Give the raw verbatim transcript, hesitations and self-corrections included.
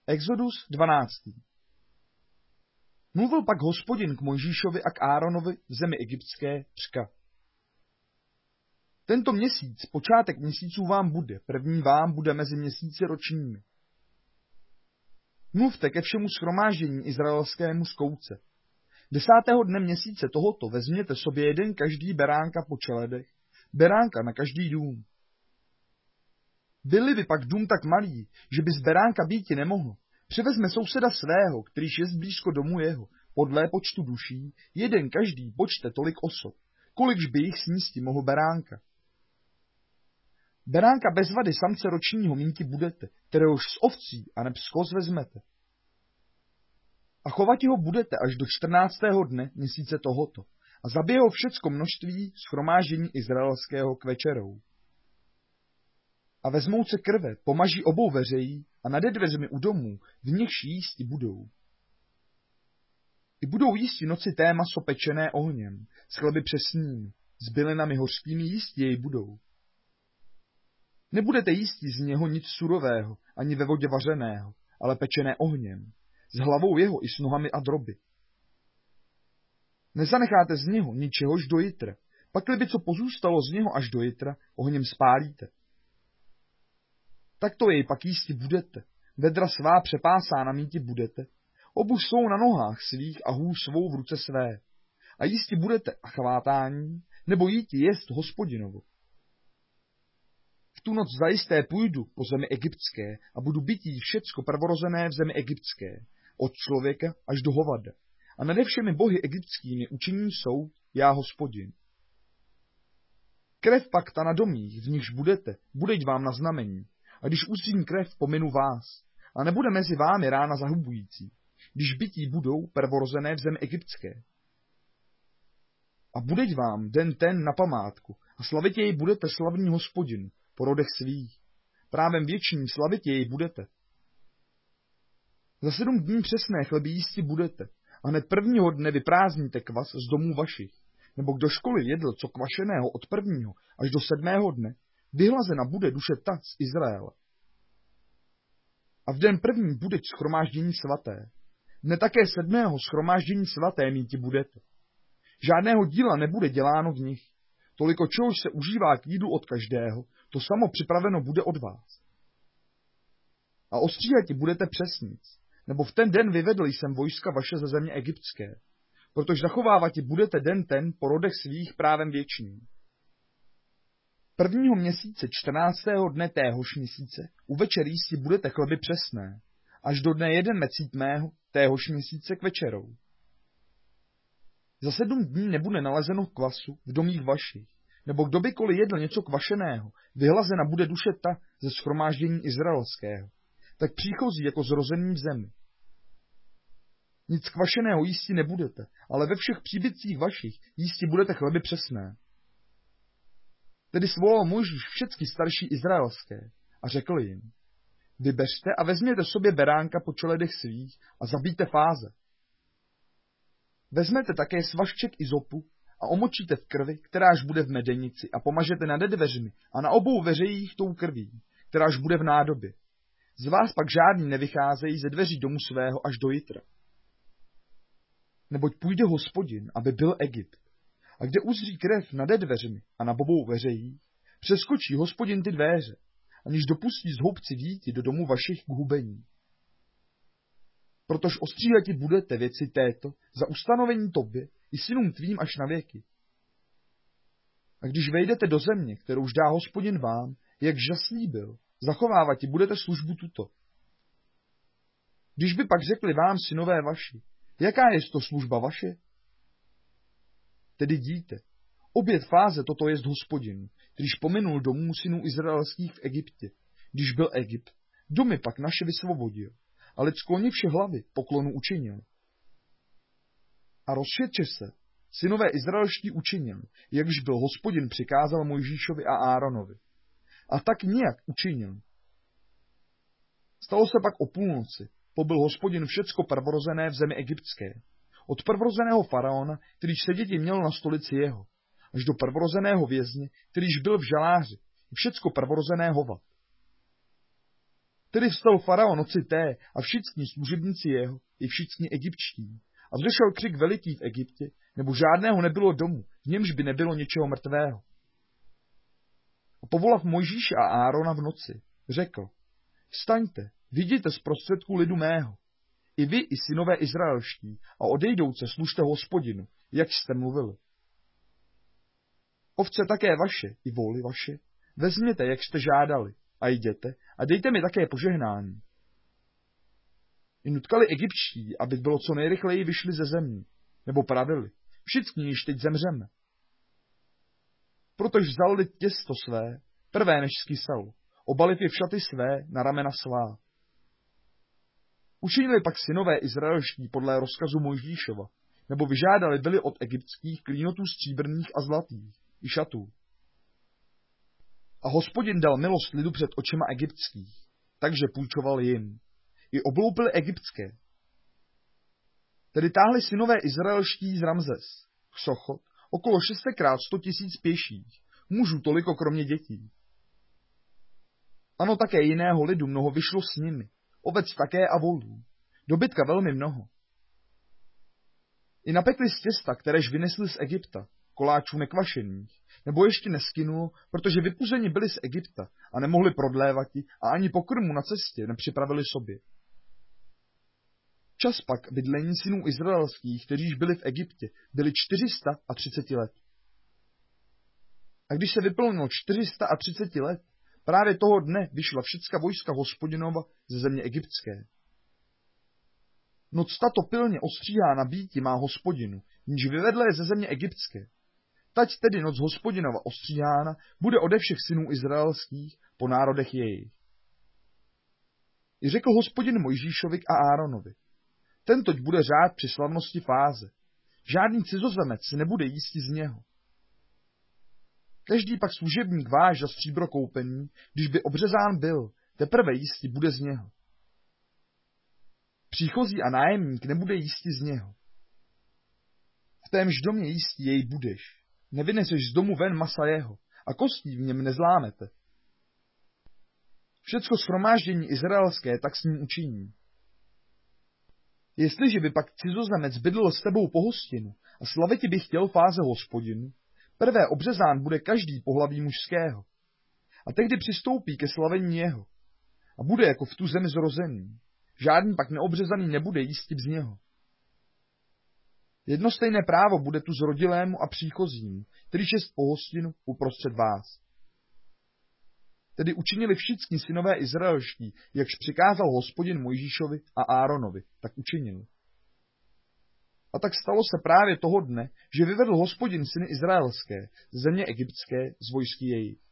Exodus dvanáctý. Mluvil pak Hospodin k Mojžíšovi a k Áronovi v zemi egyptské, řka. Tento měsíc, počátek měsíců vám bude, první vám bude mezi měsíci ročními. Mluvte ke všemu shromáždění izraelskému z kouce. Desátého dne měsíce tohoto vezměte sobě jeden každý beránka po čeledech, beránka na každý dům. Byl-li by pak dům tak malý, že by z beránka býti nemohl, přivezme souseda svého, kterýž je blízko domu jeho, podle počtu duší, jeden každý počte tolik osob, kolikž by jich snísti mohl beránka. Beránka bez vady samce ročního mínti budete, kteréhož z ovcí a neb z koz vezmete. A chovati ho budete až do čtrnáctého dne měsíce tohoto a zabije ho všecko množství shromáždění izraelského k večerou. A vezmou se krve, pomaží obou veřejí a nade dveřmi u domů, v nichž jísti budou. I budou jísti noci té maso pečené ohněm, s chleby přesnými, s bylinami hořkými jísti jej budou. Nebudete jísti z něho nic surového, ani ve vodě vařeného, ale pečené ohněm, s hlavou jeho i s nohami a droby. Nezanecháte z něho ničehož do jitra, pakli by co pozůstalo z něho až do jitra, ohněm spálíte. Takto jej pak jísti budete, vedra svá přepásána míti budete, obuš svou na nohách svých a hůl svou v ruce své. A jísti budete a chvátání, nebo jíti jest Hospodinovo. V tu noc zajisté půjdu po zemi egyptské a budu bytí všecko prvorozené v zemi egyptské, od člověka až do hovada. A nade všemi bohy egyptskými učiním soud, já Hospodin. Krev pak ta na domích, v nichž budete, budeť vám na znamení. A když uzřím krev, pominu vás. A nebude mezi vámi rána zahubující, když bytí budou prvorozené v zemi egyptské. A budeť vám den ten na památku, a slavitě jej budete slavný Hospodin, po rodech svých. Právem věčným slavitě jej budete. Za sedm dní přesné chleby jísti budete, a hned prvního dne vyprázdníte kvas z domů vašich, nebo kdo školy jedl co kvašeného od prvního až do sedmého dne, vyhlazena bude duše ta z Izraele. A v den první budeť shromáždění svaté, dne také sedmého shromáždění svaté míti budete. Žádného díla nebude děláno v nich, toliko čehož se užívá k jídlu od každého, to samo připraveno bude od vás. A ostříhati budete přesnic, nebo v ten den vyvedl jsem vojska vaše ze země egyptské, protože zachovávati budete den ten po rodech svých právem věčným. Prvního měsíce čtrnáctého dne téhož měsíce u večer jísti budete chleby přesné, až do dne jeden mého téhož měsíce k večerou. Za sedm dní nebude nalezeno kvasu v domích vašich, nebo kdo bykoliv jedl něco kvašeného, vyhlazena bude duše ta ze shromáždění izraelského, tak příchozí jako zrozený v zemi. Nic kvašeného jísti nebudete, ale ve všech příbytcích vašich jísti budete chleby přesné. Tedy svolal Mojžíš všechny starší izraelské a řekl jim, vybeřte a vezměte sobě beránka po čeledech svých a zabijte fáze. Vezmete také svašček izopu a omočíte v krvi, kteráž bude v medenici a pomažete nade dveřmi a na obou veřejích tou krví, kteráž bude v nádobě. Z vás pak žádný nevycházejí ze dveří domu svého až do jitra. Neboť půjde Hospodin, aby byl Egypt. A kde uzří krev nade dveřmi a na obou veřejích, přeskočí Hospodin ty dveře, aniž dopustí zhoubci výjti do domu vašich k hubení. Protož ostříhati budete věci této za ustanovení tobě i synům tvým až na věky. A když vejdete do země, kterouž dá Hospodin vám, jakž zaslíbil, zachovávati budete službu tuto. Když by pak řekli vám synové vaši, jaká je to služba vaše? Tedy díte, oběd fáze toto jest Hospodin, když pominul domů synů izraelských v Egyptě, když byl Egypt, domy pak naše vysvobodil, ale sklonivši hlavy poklonu učinil. A rozšetře se, synové izraelští učinili, jakž byl Hospodin přikázal Mojžíšovi a Áronovi. A tak nějak učinil. Stalo se pak o půlnoci, pobyl Hospodin všecko prvorozené v zemi egyptské, od prvorozeného faraona, kterýž seděti měl na stolici jeho, až do prvorozeného vězně, kterýž byl v žaláři, všecko prvorozené hovat. Tedy vstal faraon noci té a všichni služebníci jeho, i všichni egyptští. A vzešel křik veliký v Egyptě, nebo žádného nebylo domu, v němž by nebylo něčeho mrtvého. A povolav Mojžíše a Árona v noci, řekl, vstaňte, vyjděte z prostředku lidu mého, i vy, i synové izraelští, a odejdouce služte Hospodinu, jak jste mluvili. Ovce také vaše, i voly vaše, vezměte, jak jste žádali, a jděte, a dejte mi také požehnání. I nutkali egyptští, aby bylo co nejrychleji vyšli ze země, nebo pravili, všichni již teď zemřeme. Protož vzal lid těsto své, prvé než skysalo, obaliv je v šaty své na ramena svá. Učinili pak synové izraelští podle rozkazu Mojžíšova, nebo vyžádali byli od egyptských klínotů stříbrných a zlatých, i šatů. A Hospodin dal milost lidu před očima egyptských, takže půjčoval jim. I obloupili egyptské. Tedy táhli synové izraelští z Ramzes, Sochot, okolo šestekrát sto tisíc pěších, mužů toliko kromě dětí. Ano, také jiného lidu mnoho vyšlo s nimi, ovec také a volů, dobytka velmi mnoho. I napekli z těsta, kteréž vynesli z Egypta, koláčů nekvašených, nebo ještě neskynulo, protože vypuzeni byli z Egypta a nemohli prodlévati a ani pokrmu na cestě nepřipravili sobě. Čas pak bydlení synů izraelských, kteříž byli v Egyptě, byli čtyři sta třicet let. A když se vyplnilo čtyři sta třicet let, právě toho dne vyšla všecka vojska Hospodinova ze země egyptské. Noc tato pilně ostříhá na býti má Hospodinu, níž vyvedla je ze země egyptské. Tať tedy noc Hospodinova ostříhána bude ode všech synů izraelských po národech jejich. I řekl Hospodin Mojžíšovi a Áronovi, tentoť bude řád při slavnosti fáze. Žádný cizozemec si nebude jísti z něho. Každý pak služebník váž za stříbro koupení, když by obřezán byl, teprve jísti bude z něho. Příchozí a nájemník nebude jísti z něho. V témž domě jísti jej budeš. Nevyneseš z domu ven masa jeho a kostí v něm nezlámete. Všecko shromáždění izraelské tak s ním učiní. Jestliže by pak cizozemec bydlel s tebou po hostinu a slaviti by chtěl fáze Hospodinu, prvé obřezán bude každý pohlaví mužského. A tehdy přistoupí ke slavení jeho a bude jako v tu zemi zrozený. Žádný pak neobřezaný nebude jísti z něho. Jedno stejné právo bude tu zrodilému a příchozímu, který šest po hostinu uprostřed vás. Tedy učinili všichni synové izraelští, jakž přikázal Hospodin Mojžíšovi a Áronovi, tak učinili. A tak stalo se právě toho dne, že vyvedl Hospodin syny izraelské z země egyptské z vojsky jejich.